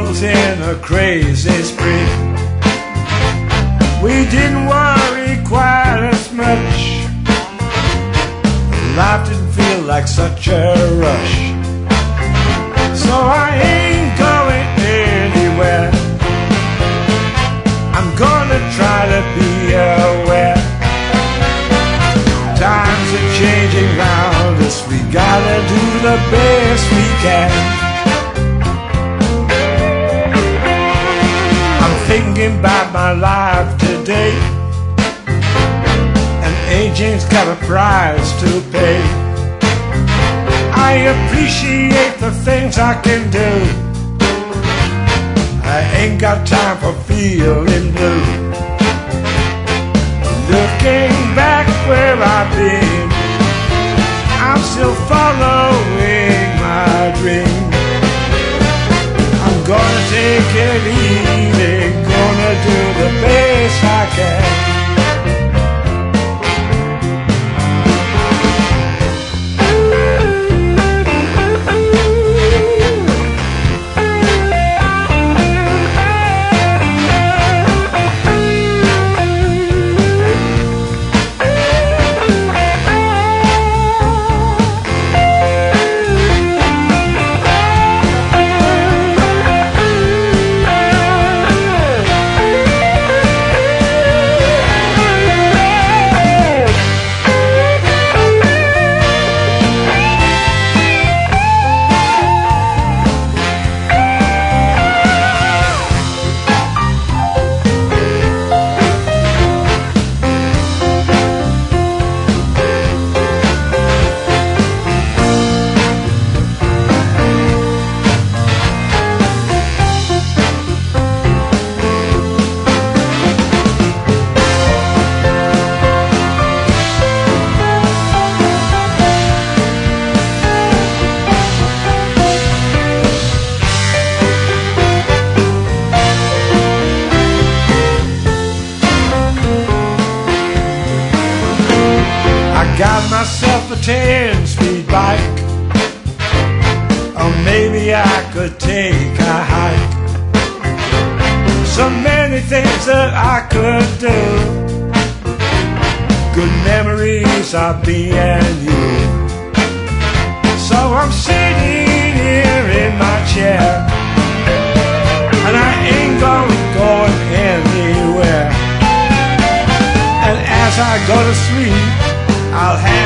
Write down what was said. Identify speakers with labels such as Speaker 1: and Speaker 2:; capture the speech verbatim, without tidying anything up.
Speaker 1: goes in a crazy spree. We didn't worry quite as much. Life didn't feel like such a rush. So I ain't going anywhere. I'm gonna try to be aware. Times are changing round us. We gotta do the best we can. I'm thinking about my life today, and aging's got a price to pay. I appreciate the things I can do. I ain't got time for feeling blue. Looking back where I've been, I'm still following my dream. I'm gonna take it easy, gonna do the best I can. Got myself a ten-speed bike, or maybe I could take a hike. So many things that I could do. Good memories of me and you. So I'm sitting here in my chair, and I ain't gonna go anywhere. And as I go to sleep, I'll have